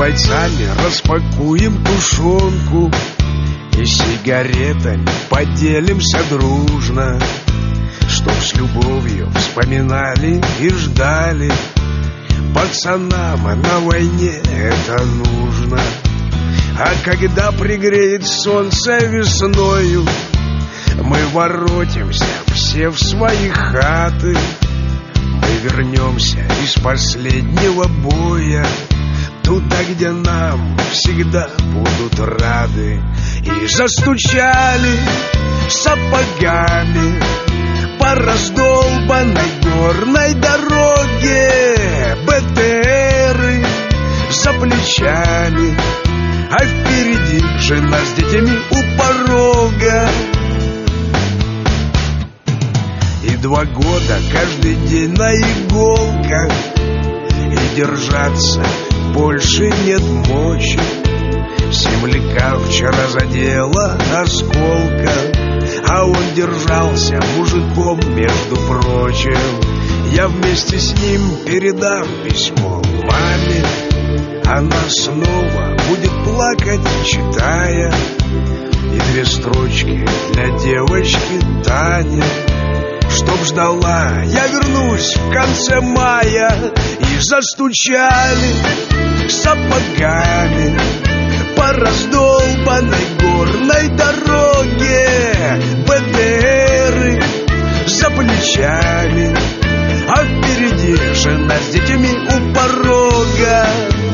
бойцами распакуем тушенку и сигаретами поделимся дружно, чтоб с любовью вспоминали и ждали. Пацанам на войне это нужно. А когда пригреет солнце весною, мы воротимся все в свои хаты. Мы вернемся из последнего боя туда, где нам всегда будут рады. И застучали сапогами по раздолбанной горной дороге БТРы за плечами, а впереди жена с детьми у порога. И 2 года каждый день на иголках, и держаться больше нет мочи. Земляка вчера задела осколка, а он держался мужиком, между прочим. Я вместе с ним передам письмо маме. Она снова будет плакать, читая, и 2 строчки для девочки Тани, чтоб ждала, я вернусь в конце мая. И застучали сапогами по раздолбанной горной дороге БТРы за плечами, а впереди жена с детьми у порога.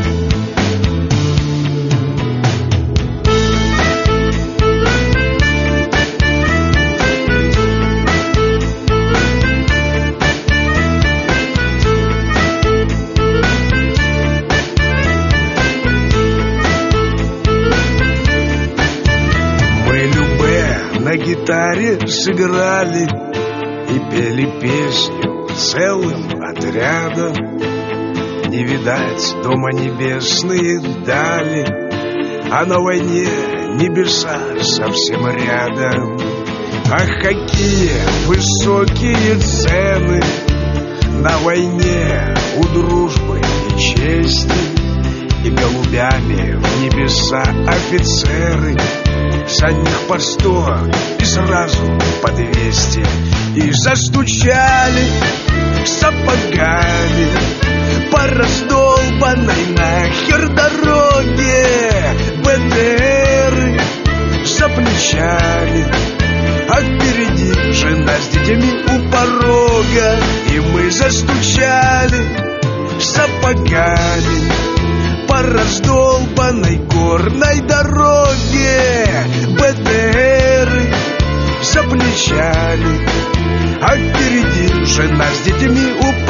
На гитаре сыграли и пели песню целым отрядом. Не видать дома небесные дали, а на войне небеса совсем рядом. Ах, какие высокие цены на войне у дружбы и чести, и голубями в небеса офицеры с одних по 100 и сразу по 200. И застучали сапогами по раздолбанной нахер дороге БТРы за плечами, а впереди жена с детьми у порога. И мы застучали сапогами по раздолбанной горной дороге БТРы за плечами, а впереди жена с детьми у